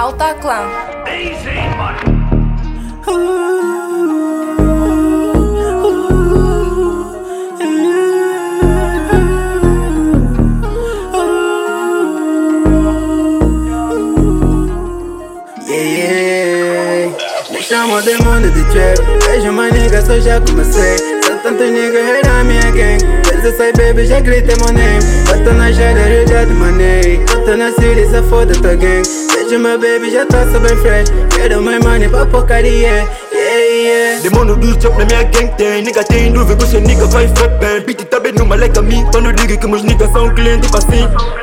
Alta Clã. Easy money. Me chamo demônio de trap. Vejo uma nigga, só já comecei. Só tanto nigga, hate a minha gang. Desde sai baby, já gritei meu name. Bato na jada, eu já demanei. Bato na city, só foda tua gang. Vejo meu baby, já tá super fresh. Quero mais money pra porcaria. Demônio do trap na minha gang tem. Nigga tem dúvida, você nigga vai fat bem. Beat tá bem numa like a mim. Quando digo que meus niggas são clientes, tipo assim.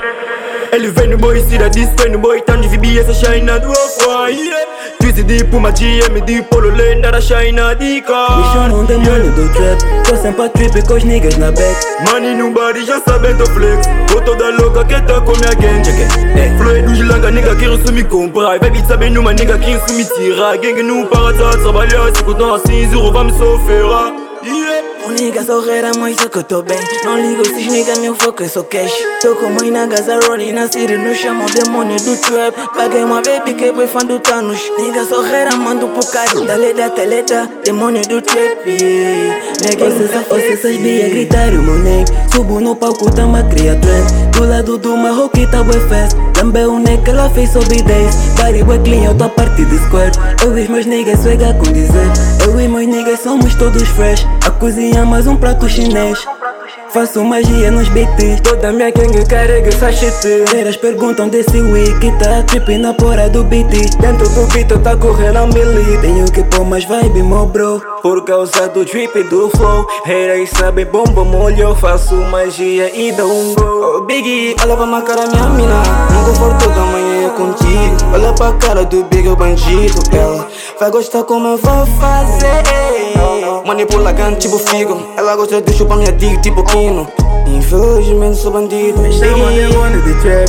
Ele vem no boy, cira disso, vem no boy, tá nos VB, essa China do Off-White. Twist de Puma, GM de Polo, lenda da China de car. Me chamam demônio do trap. Tô sempre a trip com os niggas na back. Money no body, já sabem do flex. Vou toda louca que tá com minha gang. Flow dos langa, nigga que isso me comprar. Baby sabem numa nigga que isso me tira. Gang não para de trabalhar, se eu assim, zero vai me sofrer. Um nigga só rera, mas só que eu tô bem. Não ligo esses niggas, meu foco é só cash. Tô com mãe na casa, rolling na city. Nos chamam demônio do trap. Paguei uma baby que foi fã do Thanos. Nigga só rera, mando pro cara. Taleda, taleda, demônio do trap, yeah. Nigga, você sabia gritar o meu name. Subo no palco, tamo a criar trend. Do lado do Marroque tá bué fast. Também o neck, ela fez sob 10. Body bué clean, eu tô a partir de square. Eu e meus niggas, swega com dizer. Eu e meus niggas somos todos fresh. A cozinha mais um prato chinês. Faço magia nos beats. Toda minha gang carrega essa shit. Elas perguntam desse week. Tá trip na porra do beat. Dentro do beat eu tá correndo a melee. Tenho que pôr mais vibe, meu bro. Por causa do drip e do flow. Haters sabem bomba molho. Eu faço magia e dou um go. Oh Biggie, olha pra minha cara, minha mina. Nunca for toda manhã é contigo. Olha pra cara do Big, o bandido. Ela vai gostar como eu vou fazer. Manipula gangue tipo figo. Ela gosta de chupar minha dick tipo Kino. Infelizmente sou bandido. Me chama demônio de trap.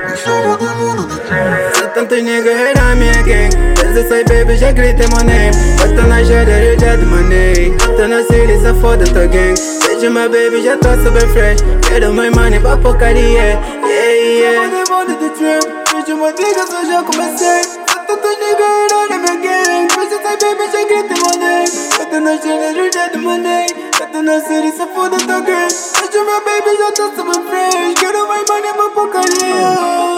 Só tantos niggas hate a minha gang. Desde sai baby, já gritei meu name. Bato na jada, eu já demanei. Bato na city, só foda tua gang. Vejo meu baby, já tá super fresh. Quero mais money pra porcaria. Me chama demônio de trap. Vejo uma nigga, só já comecei. Só tantos niggas hate a minha gang. Desde sai baby, já gritei meu name. Bato na jada, eu já demanei. Bato na city, só foda tua gang. Vejo meu baby, já tá super fresh. Quero mais money pra porcaria.